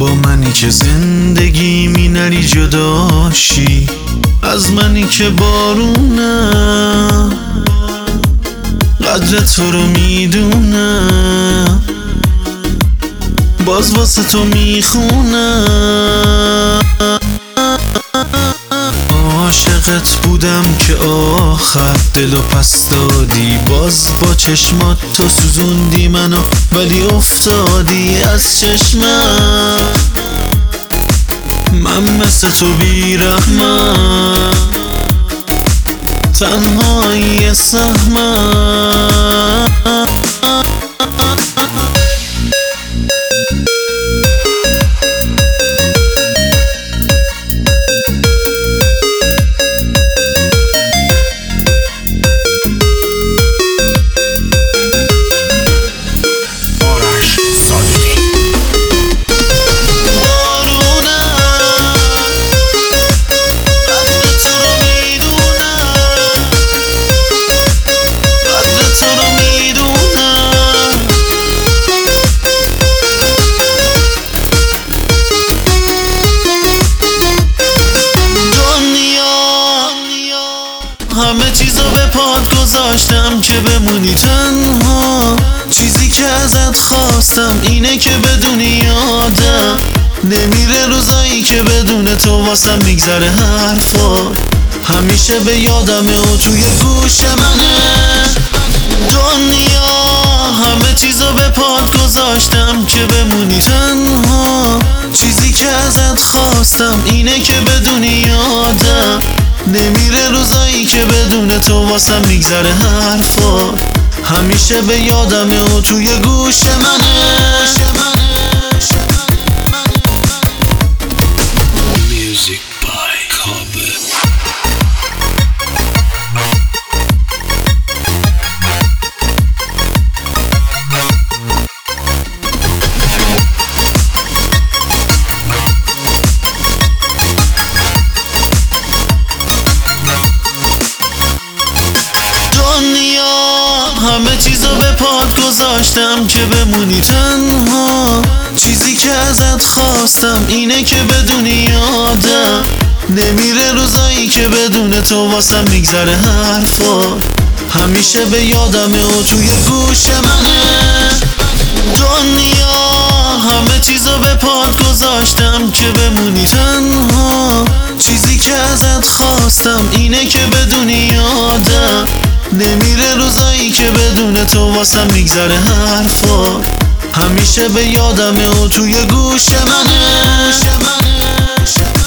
با منی که زندگیمی نری جداشی از منی که بارونم قدر تو رو میدونم باز واسه تو میخونم عاشقت بودم که آخر دلو پس دادی باز با چشمات تو سوزوندی منو ولی افتادی از چشمم من مثل تو بیرحمم تنهایی سهمم همه چیزو به پات گذاشتم که بمونی تنها چیزی که ازت خواستم اینه که بدونی یادم نمیره روزایی که بدون تو واسم میگذره حرفات همیشه به یادمه و توی گوش منه دنیا همه چیزو به پات گذاشتم که بمونی تنها چیزی که ازت خواستم اینه که بدونی یادم نمیره روزایی که بدون تو واسم میگذره حرفات همیشه به یادمه و توی گوش منه Music by Cobbett. همه چیزو به پات گذاشتم که بمونی تنها چیزی که ازت خواستم اینه که بدونی یادم نمیره روزایی که بدون تو واسم میگذره حرفات همیشه به یادمه و توی گوش منه دنیا همه چیزو به پات گذاشتم که بمونی تنها چیزی که ازت خواستم اینه که بدونی یادم نمیره روزایی که بدون تو واسم میگذره حرفات همیشه به یادمه و توی گوش منه